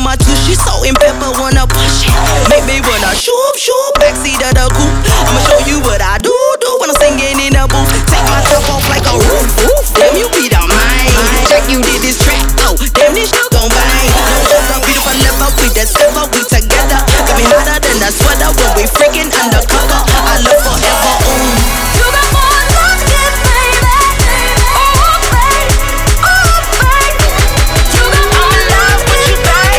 my tushy, salt and pepper wanna push it. Make me wanna shoot, backseat of the coupe. I'ma show you what I do when I'm singing in the booth. Take my top off like a roof. Damn, you be the mind. Check you did this track, oh, damn, this shit gon' bang. No other beautiful level, we discover, we together. Got me hotter than a sweater when we freaking undercover. I love forever, You got more love, baby. Oh, baby. Oh, baby. You got more love, what you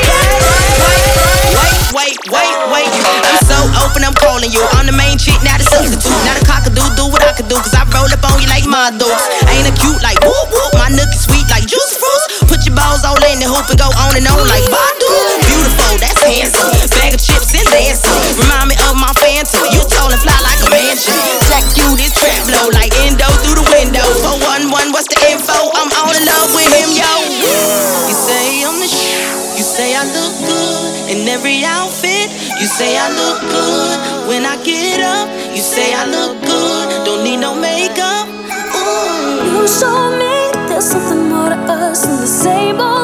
Wait. I'm so open, I'm calling you. I'm the main chick, not a substitute. Not a cockadoo, do what I could do. Cause I roll up on you like my dukes. Ain't a cute like whoop whoop. My nookie sweet like juice fruits. Put your balls all in the hoop and go on like Badu. Beautiful, that's handsome. Bag of chips and dancing. Remind me of my phantom. You tall and fly like a mansion. Jack you this trap blow like endo through the window. 411, what's the info? I'm all in love with him, yo. You say I'm the shit. You say I look good in every outfit. You say I look good when I get up. You say I look good, don't need no makeup. You show me there's something more to us than the same old